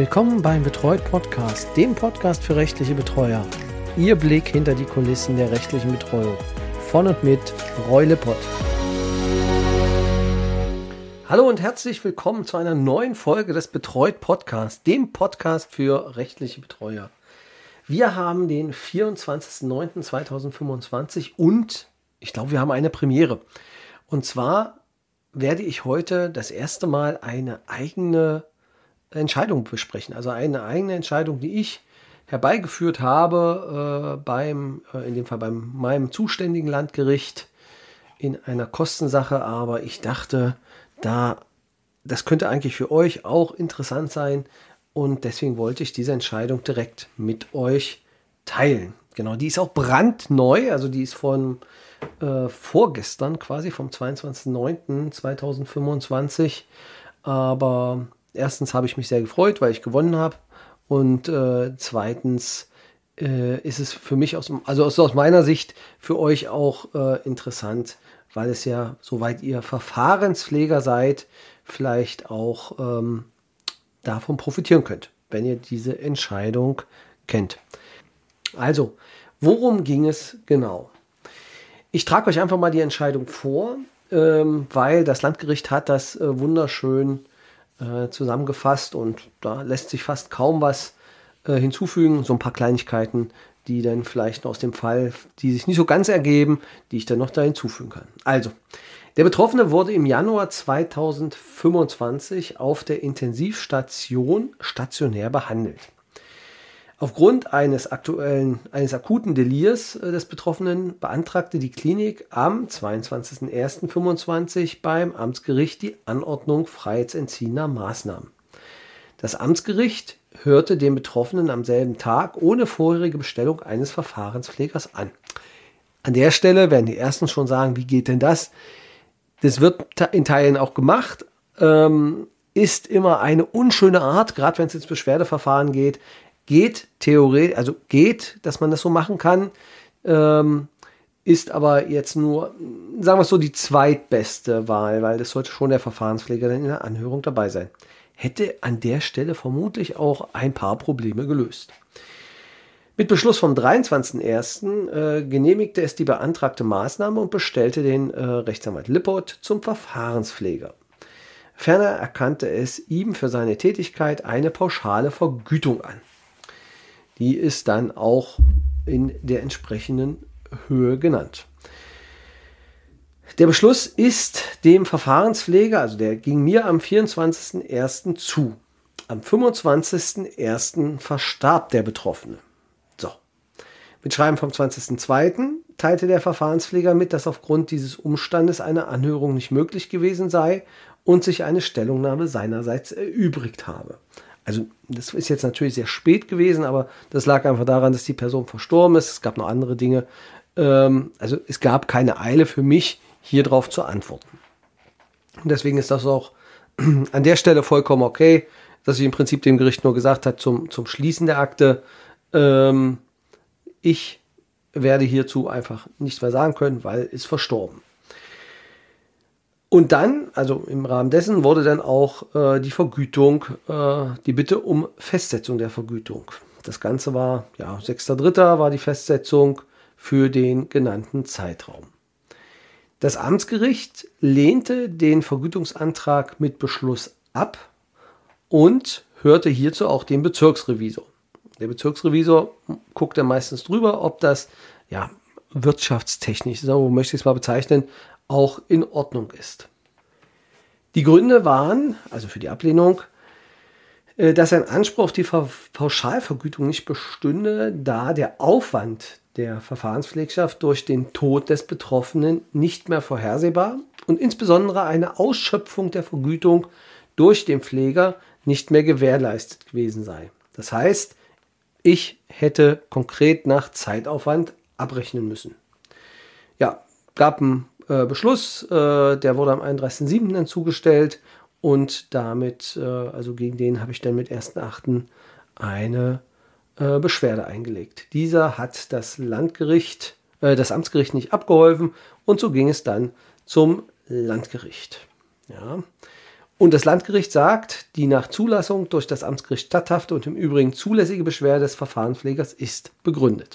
Willkommen beim Betreut Podcast, dem Podcast für rechtliche Betreuer. Ihr Blick hinter die Kulissen der rechtlichen Betreuung. Von und mit Roy Lippert. Hallo und herzlich willkommen zu einer neuen Folge des Betreut Podcast, dem Podcast für rechtliche Betreuer. Wir haben den 24.09.2025 und ich glaube, wir haben eine Premiere. Und zwar werde ich heute das erste Mal eine eigene Entscheidung besprechen. Also eine eigene Entscheidung, die ich herbeigeführt habe in dem Fall bei meinem zuständigen Landgericht in einer Kostensache. Aber ich dachte, das könnte eigentlich für euch auch interessant sein. Und deswegen wollte ich diese Entscheidung direkt mit euch teilen. Genau, die ist auch brandneu. Also die ist von vorgestern quasi, vom 22.09.2025. Aber erstens habe ich mich sehr gefreut, weil ich gewonnen habe. Und zweitens ist es für mich aus meiner Sicht für euch auch interessant, weil es ja, soweit ihr Verfahrenspfleger seid, vielleicht auch davon profitieren könnt, wenn ihr diese Entscheidung kennt. Also, worum ging es genau? Ich trage euch einfach mal die Entscheidung vor, weil das Landgericht hat das wunderschön zusammengefasst und da lässt sich fast kaum was hinzufügen. So ein paar Kleinigkeiten, die dann vielleicht aus dem Fall, die sich nicht so ganz ergeben, die ich dann noch da hinzufügen kann. Also, der Betroffene wurde im Januar 2025 auf der Intensivstation stationär behandelt. Aufgrund eines akuten Delirs des Betroffenen beantragte die Klinik am 22.01.25 beim Amtsgericht die Anordnung freiheitsentziehender Maßnahmen. Das Amtsgericht hörte den Betroffenen am selben Tag ohne vorherige Bestellung eines Verfahrenspflegers an. An der Stelle werden die Ersten schon sagen, wie geht denn das? Das wird in Teilen auch gemacht, ist immer eine unschöne Art, gerade wenn es ins Beschwerdeverfahren geht. Geht, dass man das so machen kann, ist aber jetzt nur, sagen wir es so, die zweitbeste Wahl, weil das sollte schon der Verfahrenspfleger dann in der Anhörung dabei sein. Hätte an der Stelle vermutlich auch ein paar Probleme gelöst. Mit Beschluss vom 23.01. Genehmigte es die beantragte Maßnahme und bestellte den Rechtsanwalt Lippert zum Verfahrenspfleger. Ferner erkannte es ihm für seine Tätigkeit eine pauschale Vergütung an. Die ist dann auch in der entsprechenden Höhe genannt. Der Beschluss ist dem Verfahrenspfleger, also der ging mir am 24.01. zu. Am 25.01. verstarb der Betroffene. So. Mit Schreiben vom 20.02. teilte der Verfahrenspfleger mit, dass aufgrund dieses Umstandes eine Anhörung nicht möglich gewesen sei und sich eine Stellungnahme seinerseits erübrigt habe. Also das ist jetzt natürlich sehr spät gewesen, aber das lag einfach daran, dass die Person verstorben ist. Es gab noch andere Dinge. Also es gab keine Eile für mich, hier drauf zu antworten. Und deswegen ist das auch an der Stelle vollkommen okay, dass ich im Prinzip dem Gericht nur gesagt habe, zum Schließen der Akte, ich werde hierzu einfach nichts mehr sagen können, weil ist verstorben. Und dann, also im Rahmen dessen, wurde dann auch die Vergütung, die Bitte um Festsetzung der Vergütung. Das Ganze war, 6.3. war die Festsetzung für den genannten Zeitraum. Das Amtsgericht lehnte den Vergütungsantrag mit Beschluss ab und hörte hierzu auch den Bezirksrevisor. Der Bezirksrevisor guckt dann meistens drüber, ob das wirtschaftstechnisch, so möchte ich es mal bezeichnen, auch in Ordnung ist. Die Gründe waren, also für die Ablehnung, dass ein Anspruch auf die Pauschalvergütung nicht bestünde, da der Aufwand der Verfahrenspflegschaft durch den Tod des Betroffenen nicht mehr vorhersehbar und insbesondere eine Ausschöpfung der Vergütung durch den Pfleger nicht mehr gewährleistet gewesen sei. Das heißt, ich hätte konkret nach Zeitaufwand abrechnen müssen. Ja, gab einen Beschluss, der wurde am 31.07. dann zugestellt und damit, also gegen den habe ich dann mit 1.08. eine Beschwerde eingelegt. Dieser hat das Amtsgericht nicht abgeholfen und so ging es dann zum Landgericht. Ja. Und das Landgericht sagt, die nach Zulassung durch das Amtsgericht statthafte und im Übrigen zulässige Beschwerde des Verfahrenspflegers ist begründet.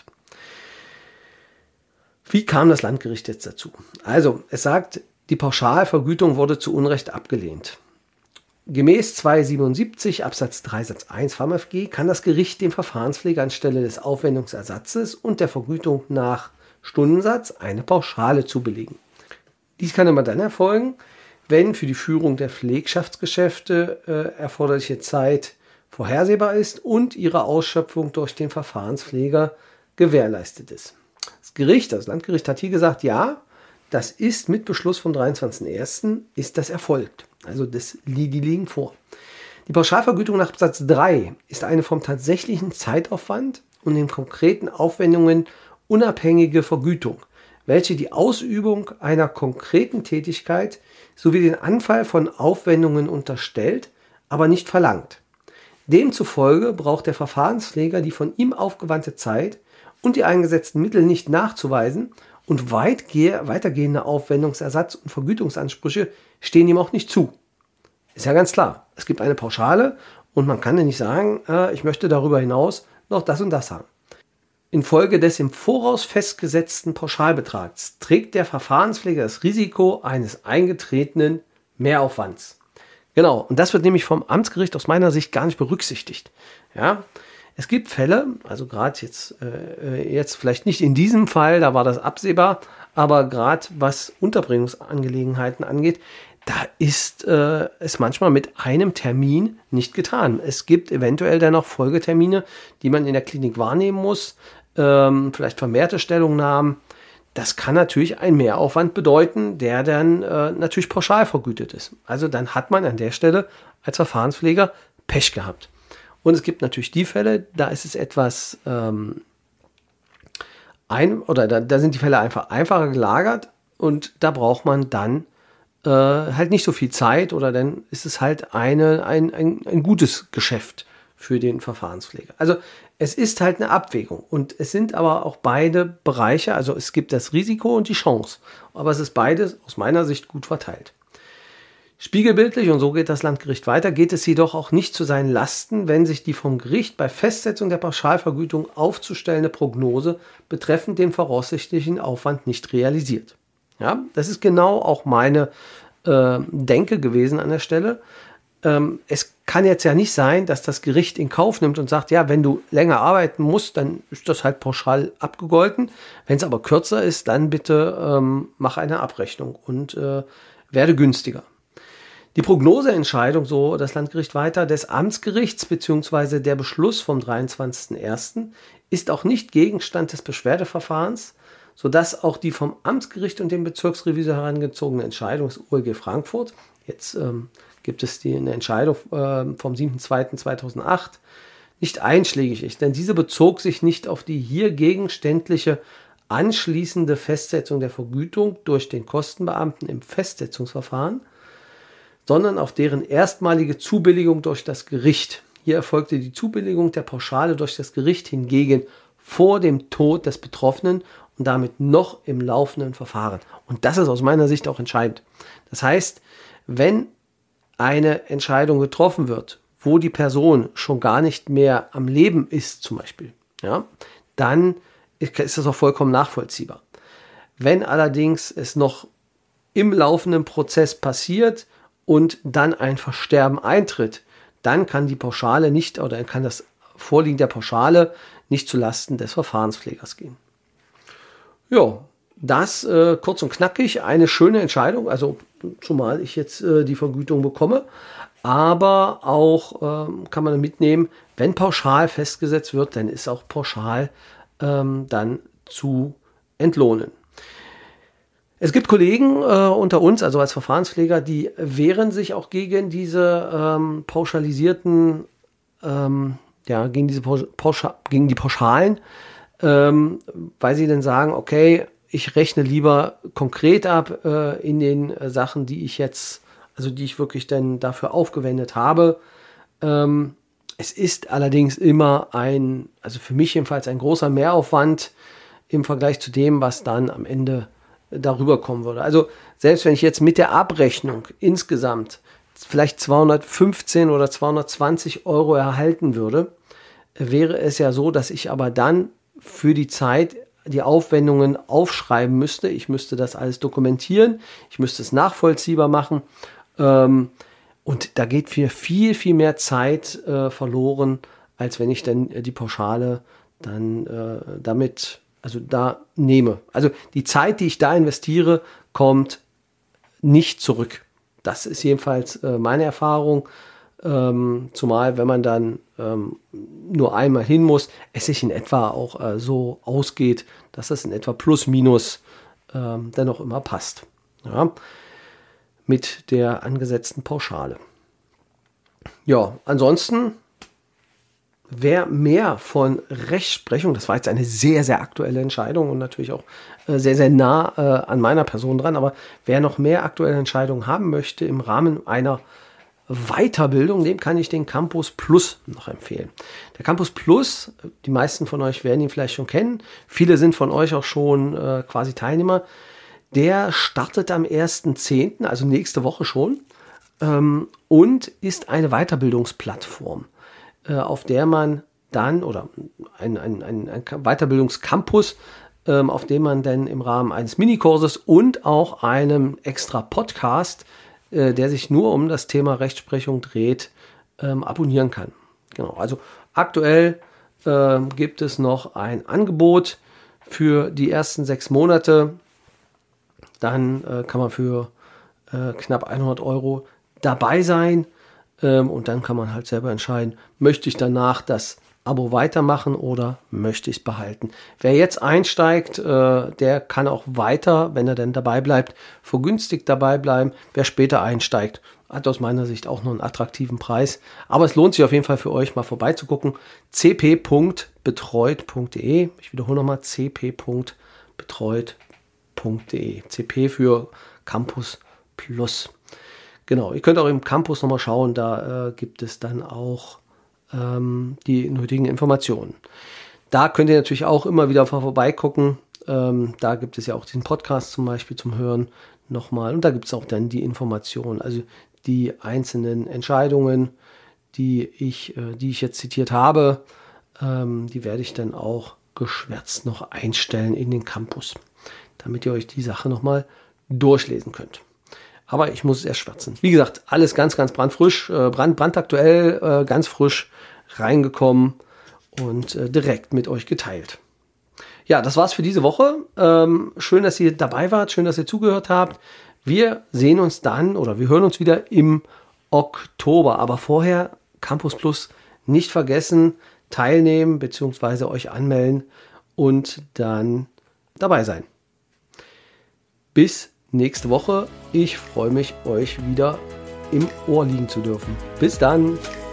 Wie kam das Landgericht jetzt dazu? Also, es sagt, die Pauschalvergütung wurde zu Unrecht abgelehnt. Gemäß 277 Absatz 3 Satz 1 VMFG kann das Gericht dem Verfahrenspfleger anstelle des Aufwendungsersatzes und der Vergütung nach Stundensatz eine Pauschale zubilligen. Dies kann immer dann erfolgen, wenn für die Führung der Pflegschaftsgeschäfte erforderliche Zeit vorhersehbar ist und ihre Ausschöpfung durch den Verfahrenspfleger gewährleistet ist. Das Landgericht hat hier gesagt, ja, das ist mit Beschluss vom 23.01. ist das erfolgt. Also die liegen vor. Die Pauschalvergütung nach Absatz 3 ist eine vom tatsächlichen Zeitaufwand und den konkreten Aufwendungen unabhängige Vergütung, welche die Ausübung einer konkreten Tätigkeit sowie den Anfall von Aufwendungen unterstellt, aber nicht verlangt. Demzufolge braucht der Verfahrenspfleger die von ihm aufgewandte Zeit und die eingesetzten Mittel nicht nachzuweisen und weitergehende Aufwendungsersatz- und Vergütungsansprüche stehen ihm auch nicht zu. Ist ja ganz klar. Es gibt eine Pauschale und man kann ja nicht sagen, ich möchte darüber hinaus noch das und das haben. Infolge des im Voraus festgesetzten Pauschalbetrags trägt der Verfahrenspfleger das Risiko eines eingetretenen Mehraufwands. Genau, und das wird nämlich vom Amtsgericht aus meiner Sicht gar nicht berücksichtigt. Ja, es gibt Fälle, also gerade jetzt vielleicht nicht in diesem Fall, da war das absehbar, aber gerade was Unterbringungsangelegenheiten angeht, da ist es manchmal mit einem Termin nicht getan. Es gibt eventuell dann noch Folgetermine, die man in der Klinik wahrnehmen muss, vielleicht vermehrte Stellungnahmen. Das kann natürlich einen Mehraufwand bedeuten, der dann natürlich pauschal vergütet ist. Also dann hat man an der Stelle als Verfahrenspfleger Pech gehabt. Und es gibt natürlich die Fälle, da ist es etwas da sind die Fälle einfach einfacher gelagert und da braucht man dann halt nicht so viel Zeit oder dann ist es halt ein gutes Geschäft für den Verfahrenspfleger. Also es ist halt eine Abwägung und es sind aber auch beide Bereiche, also es gibt das Risiko und die Chance, aber es ist beides aus meiner Sicht gut verteilt. Spiegelbildlich, und so geht das Landgericht weiter, geht es jedoch auch nicht zu seinen Lasten, wenn sich die vom Gericht bei Festsetzung der Pauschalvergütung aufzustellende Prognose betreffend den voraussichtlichen Aufwand nicht realisiert. Ja, das ist genau auch meine Denke gewesen an der Stelle. Es kann jetzt ja nicht sein, dass das Gericht in Kauf nimmt und sagt, ja, wenn du länger arbeiten musst, dann ist das halt pauschal abgegolten. Wenn es aber kürzer ist, dann bitte mach eine Abrechnung und werde günstiger. Die Prognoseentscheidung, so das Landgericht weiter, des Amtsgerichts bzw. der Beschluss vom 23.01. ist auch nicht Gegenstand des Beschwerdeverfahrens, sodass auch die vom Amtsgericht und dem Bezirksrevisor herangezogene Entscheidung des OLG Frankfurt, jetzt gibt es eine Entscheidung vom 7.2.2008, nicht einschlägig ist, denn diese bezog sich nicht auf die hier gegenständliche anschließende Festsetzung der Vergütung durch den Kostenbeamten im Festsetzungsverfahren, sondern auf deren erstmalige Zubilligung durch das Gericht. Hier erfolgte die Zubilligung der Pauschale durch das Gericht hingegen vor dem Tod des Betroffenen und damit noch im laufenden Verfahren. Und das ist aus meiner Sicht auch entscheidend. Das heißt, wenn eine Entscheidung getroffen wird, wo die Person schon gar nicht mehr am Leben ist, zum Beispiel, ja, dann ist das auch vollkommen nachvollziehbar. Wenn allerdings es noch im laufenden Prozess passiert und dann ein Versterben eintritt, dann kann die Pauschale nicht oder kann das Vorliegen der Pauschale nicht zulasten des Verfahrenspflegers gehen. Ja, das kurz und knackig, eine schöne Entscheidung, also zumal ich jetzt die Vergütung bekomme, aber auch kann man mitnehmen, wenn pauschal festgesetzt wird, dann ist auch pauschal dann zu entlohnen. Es gibt Kollegen unter uns, also als Verfahrenspfleger, die wehren sich auch gegen diese pauschalisierten, gegen die Pauschalen, weil sie dann sagen, okay, ich rechne lieber konkret ab in den Sachen, die ich wirklich dann dafür aufgewendet habe. Es ist allerdings immer also für mich jedenfalls ein großer Mehraufwand im Vergleich zu dem, was dann am Ende darüber kommen würde. Also selbst wenn ich jetzt mit der Abrechnung insgesamt vielleicht 215 oder 220 Euro erhalten würde, wäre es ja so, dass ich aber dann für die Zeit die Aufwendungen aufschreiben müsste. Ich müsste das alles dokumentieren, ich müsste es nachvollziehbar machen. Und da geht mir viel, viel mehr Zeit verloren, als wenn ich dann die Pauschale dann da nehme. Also die Zeit, die ich da investiere, kommt nicht zurück. Das ist jedenfalls meine Erfahrung. Zumal, wenn man dann nur einmal hin muss, es sich in etwa auch so ausgeht, dass es in etwa plus minus dennoch immer passt. Ja, mit der angesetzten Pauschale. Ja, ansonsten, wer mehr von Rechtsprechung, das war jetzt eine sehr, sehr aktuelle Entscheidung und natürlich auch sehr, sehr nah an meiner Person dran, aber wer noch mehr aktuelle Entscheidungen haben möchte im Rahmen einer Weiterbildung, dem kann ich den Campus Plus noch empfehlen. Der Campus Plus, die meisten von euch werden ihn vielleicht schon kennen, viele sind von euch auch schon quasi Teilnehmer, der startet am 1.10., also nächste Woche schon, und ist eine Weiterbildungsplattform, auf der man dann, oder ein Weiterbildungscampus, auf dem man dann im Rahmen eines Minikurses und auch einem extra Podcast, der sich nur um das Thema Rechtsprechung dreht, abonnieren kann. Genau, also aktuell gibt es noch ein Angebot für die ersten 6 Monate. Dann kann man für knapp 100 Euro dabei sein und dann kann man halt selber entscheiden, möchte ich danach das Abo weitermachen oder möchte ich es behalten. Wer jetzt einsteigt, der kann auch weiter, wenn er denn dabei bleibt, vergünstigt dabei bleiben. Wer später einsteigt, hat aus meiner Sicht auch noch einen attraktiven Preis. Aber es lohnt sich auf jeden Fall für euch mal vorbeizugucken. cp.betreut.de. Ich wiederhole nochmal, cp.betreut.de. CP für Campus Plus. Genau, ihr könnt auch im Campus nochmal schauen, da gibt es dann auch die nötigen Informationen. Da könnt ihr natürlich auch immer wieder vorbeigucken. Da gibt es ja auch diesen Podcast zum Beispiel zum Hören nochmal. Und da gibt es auch dann die Informationen, also die einzelnen Entscheidungen, die ich jetzt zitiert habe, die werde ich dann auch geschwärzt noch einstellen in den Campus, damit ihr euch die Sache nochmal durchlesen könnt. Aber ich muss es erst schwärzen. Wie gesagt, alles ganz, ganz brandfrisch, brandaktuell, ganz frisch reingekommen und direkt mit euch geteilt. Ja, das war's für diese Woche. Schön, dass ihr dabei wart, schön, dass ihr zugehört habt. Wir sehen uns dann oder wir hören uns wieder im Oktober. Aber vorher Campus Plus nicht vergessen, teilnehmen bzw. euch anmelden und dann dabei sein. Bis nächste Woche. Ich freue mich, euch wieder im Ohr liegen zu dürfen. Bis dann.